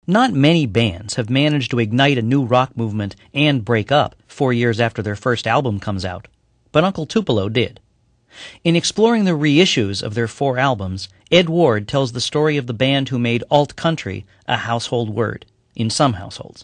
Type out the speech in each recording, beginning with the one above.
Not many bands have managed to ignite a new rock movement and break up 4 years after their first album comes out, but Uncle Tupelo did. In exploring the reissues of their 4 albums, Ed Ward tells the story of the band who made alt country a household word in some households.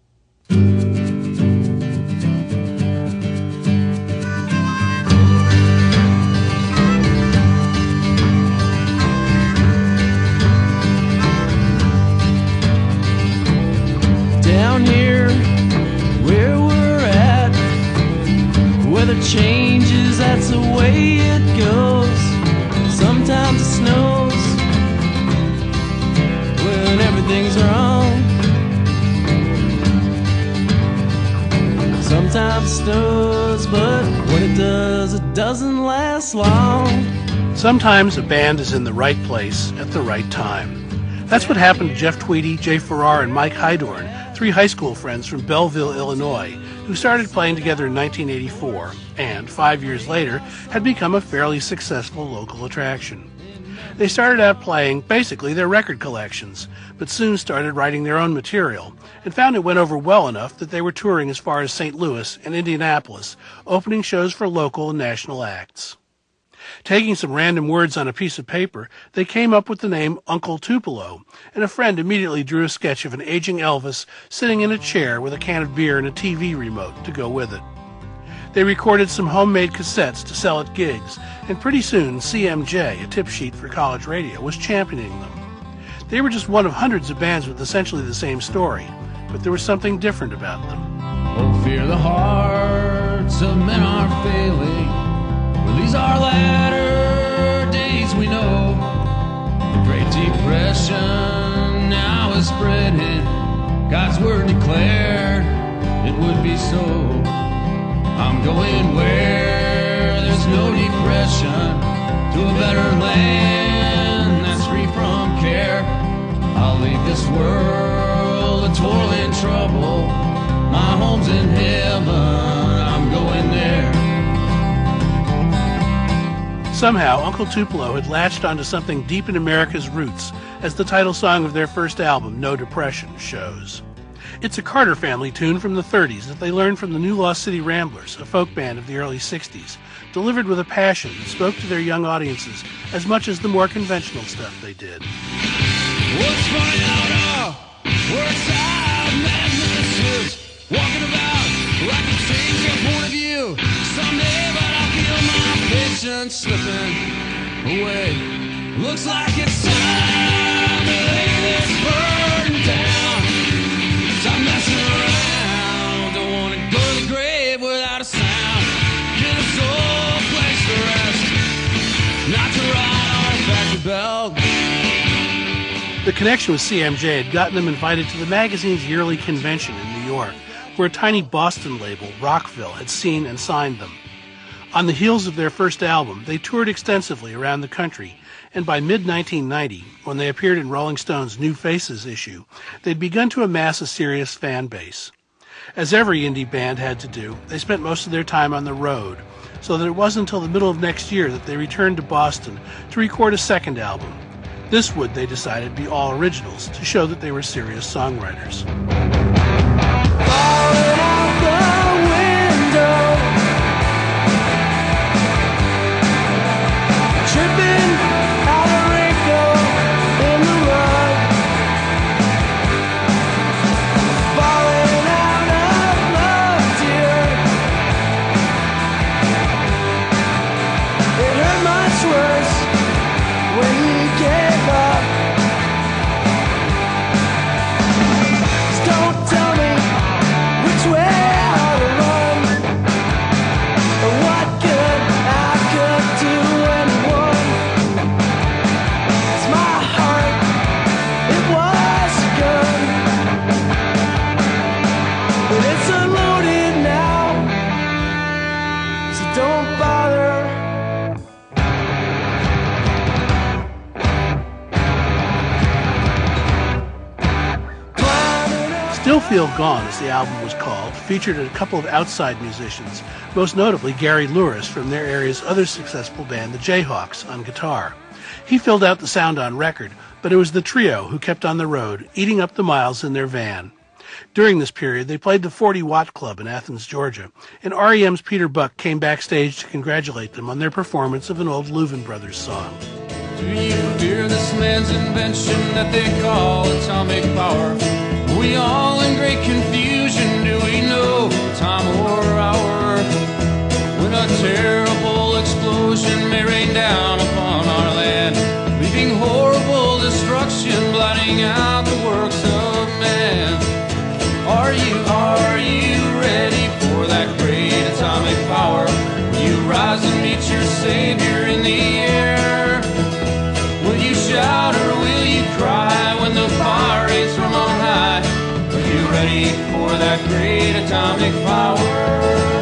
Down here, where we're at, weather changes, that's the way it goes. Sometimes it snows when everything's wrong. Sometimes it snows, but when it does, it doesn't last long. Sometimes a band is in the right place at the right time. That's what happened to Jeff Tweedy, Jay Farrar, and Mike Hydorn, 3 high school friends from Belleville, Illinois, who started playing together in 1984 and, 5 years later, had become a fairly successful local attraction. They started out playing basically their record collections, but soon started writing their own material and found it went over well enough that they were touring as far as St. Louis and Indianapolis, opening shows for local and national acts. Taking some random words on a piece of paper, they came up with the name Uncle Tupelo, and a friend immediately drew a sketch of an aging Elvis sitting in a chair with a can of beer and a TV remote to go with it. They recorded some homemade cassettes to sell at gigs, and pretty soon CMJ, a tip sheet for college radio, was championing them. They were just one of hundreds of bands with essentially the same story, but there was something different about them. Oh, fear the hearts of men are failing. Well, these are latter days we know. The Great Depression now is spreading. God's word declared it would be so. I'm going where there's no depression, to a better land that's free from care. I'll leave this world a toiling trouble. My home's in heaven, I'm going there. Somehow, Uncle Tupelo had latched onto something deep in America's roots, as the title song of their first album, No Depression, shows. It's a Carter family tune from the 30s that they learned from the New Lost City Ramblers, a folk band of the early 60s, delivered with a passion that spoke to their young audiences as much as the more conventional stuff they did. What's funny out where side madness is walking about where I can change your point of view someday, but I feel my patience slipping away. Looks like it's time to lay this burden down. Stop messing around. Don't want to go to the grave without a sound. Get a soul place to rest, not to ride on a factory belt. The connection with CMJ had gotten them invited to the magazine's yearly convention in New York, where a tiny Boston label, Rockville, had seen and signed them. On the heels of their first album, they toured extensively around the country, and by mid-1990, when they appeared in Rolling Stone's New Faces issue, they'd begun to amass a serious fan base. As every indie band had to do, they spent most of their time on the road, so that it wasn't until the middle of next year that they returned to Boston to record a second album. This would, they decided, be all originals to show that they were serious songwriters. Falling out the window, tripping out a wrinkle in the rug, falling out of love, dear. It hurt much worse when you gave up. Just don't tell me which way I ought to run, or what good I could do anyone. 'Cause my heart, it was a gun, but it's unloaded now, so don't bother. Still Feel Gone, as the album was called, featured a couple of outside musicians, most notably Gary Louris from their area's other successful band, the Jayhawks, on guitar. He filled out the sound on record, But it was the trio who kept on the road, eating up the miles in their van. During this period, they played the 40 Watt Club in Athens, Georgia, and REM's Peter Buck came backstage to congratulate them on their performance of an old Louvin Brothers song. Do you hear this man's invention that they call atomic power? Are we all in great confusion? Do we know time or hour? When a terrible explosion may rain down upon our land, leaving horrible destruction, blotting out the works of man. Are you ready for that great atomic power? Will you rise and meet your Savior in the air? Will you shout or will you cry when the fire rains from on high? Are you ready for that great atomic power?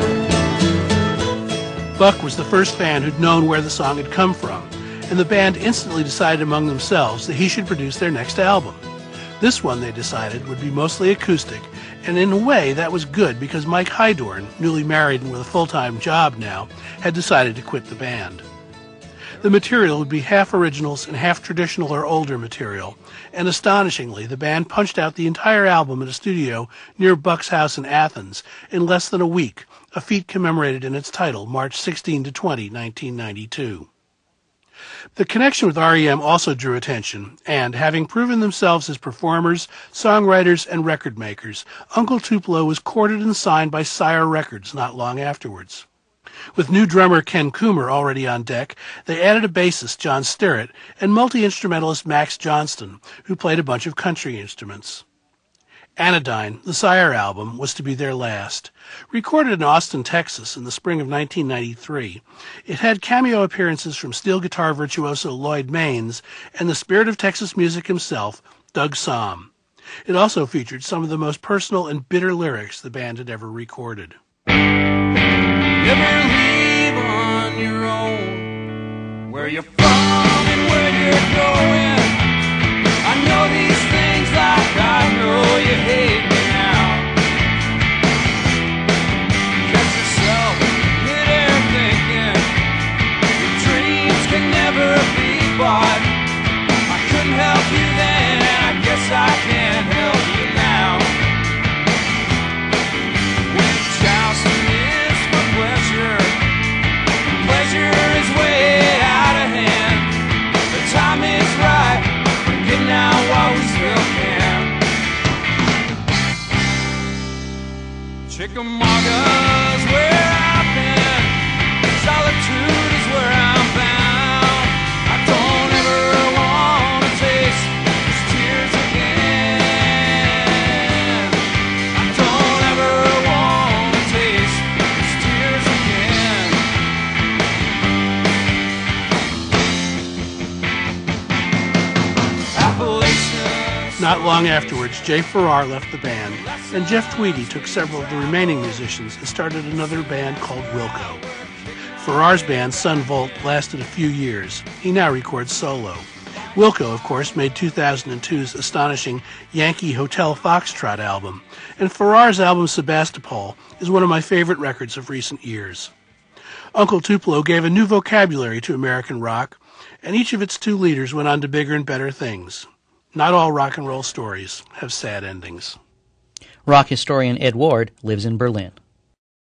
Buck was the first fan who'd known where the song had come from, and the band instantly decided among themselves that he should produce their next album. This one, they decided, would be mostly acoustic, and in a way that was good because Mike Hydorn, newly married and with a full-time job now, had decided to quit the band. The material would be half originals and half traditional or older material, and astonishingly, the band punched out the entire album in a studio near Buck's house in Athens in less than a week, a feat commemorated in its title, March 16 to 20, 1992. The connection with REM also drew attention, and, having proven themselves as performers, songwriters, and record makers, Uncle Tupelo was courted and signed by Sire Records not long afterwards. With new drummer Ken Coomer already on deck, they added a bassist, John Sterrett, and multi-instrumentalist Max Johnston, who played a bunch of country instruments. Anodyne, the Sire album, was to be their last. Recorded in Austin, Texas in the spring of 1993, it had cameo appearances from steel guitar virtuoso Lloyd Maines and the spirit of Texas music himself, Doug Sahm. It also featured some of the most personal and bitter lyrics the band had ever recorded. Never leave on your own, where you're from and where you're going. I know these things like I know you hate me now. Catch yourself midair thinking your dreams can never be bought. I couldn't help you then, and I guess I can't help you now. When jousting is for pleasure, pleasure is way out of hand. The time is right, get now while we still can. Chickamauga's where I've been, solitude is where I'm bound. I don't ever want to taste these tears again. I don't ever want to taste these tears again. Appalachian. Not long afterwards, Jay Farrar left the band, and Jeff Tweedy took several of the remaining musicians and started another band called Wilco. Farrar's band, Sun Volt, lasted a few years. He now records solo. Wilco, of course, made 2002's astonishing Yankee Hotel Foxtrot album, and Farrar's album Sebastopol is one of my favorite records of recent years. Uncle Tupelo gave a new vocabulary to American rock, and each of its two leaders went on to bigger and better things. Not all rock and roll stories have sad endings. Rock historian Ed Ward lives in Berlin.